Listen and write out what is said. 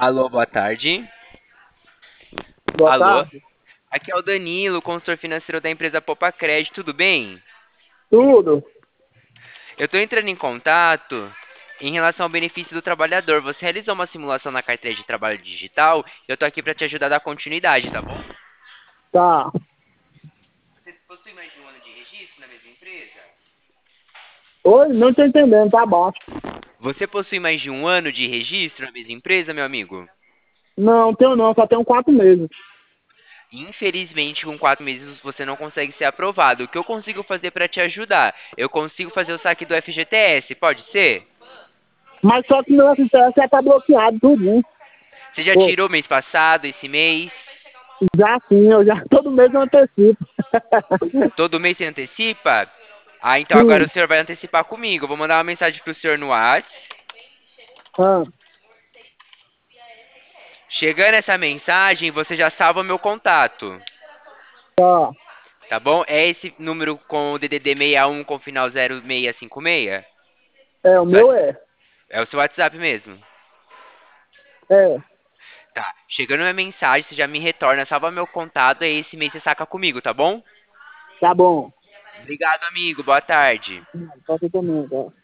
Alô, boa tarde. Boa Alô, tarde. aqui é o Danilo, consultor financeiro da empresa Popa Crédito, tudo bem? Tudo? Eu estou entrando em contato em relação ao benefício do trabalhador. Você realizou uma simulação na carteira de trabalho digital e eu estou aqui para te ajudar a dar continuidade, tá bom? Tá. Você possui mais de um ano de registro na mesma empresa? Oi, não tô entendendo, tá baixo. Você possui mais de um ano de registro na mesma empresa, meu amigo? Não, tenho não, só tenho 4 meses. Infelizmente, com 4 meses você não consegue ser aprovado. O que eu consigo fazer para te ajudar? Eu consigo fazer o saque do FGTS, pode ser? Mas só que meu STF já tá bloqueado tudinho. Você já Pô, tirou mês passado, esse mês? já sim, eu já todo mês eu antecipo. Todo mês você antecipa? Ah, então agora o Sim. senhor vai antecipar comigo. Eu vou mandar uma mensagem pro senhor no Whats. Ah, Chegando essa mensagem, você já salva meu contato, tá. tá bom? É esse número com o DDD 61 com final 0656? É, o Seu meu Whats- é. É o seu WhatsApp mesmo. É, Tá. Chegando minha mensagem, você já me retorna, salva meu contato, aí esse mês você saca comigo, tá bom? tá bom. Obrigado, amigo. Boa tarde. Pode ser também, tá.